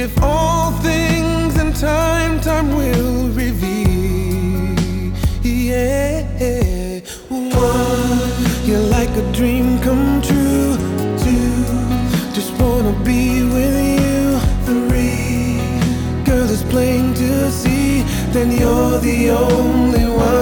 If all things in time will reveal. Yeah. One, you're like a dream come true. Two, just wanna be with you. Three, girl, it's plain to see, then you're the only one.